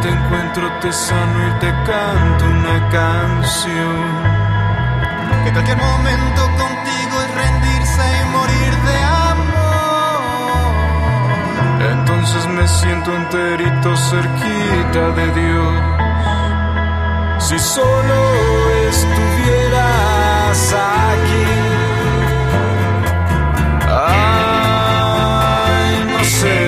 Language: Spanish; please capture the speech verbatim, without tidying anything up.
te encuentro, te sano y te canto una canción. Que cualquier momento contigo es rendirse y morir de amor. Entonces me siento enterito cerquita de Dios. Si solo es tu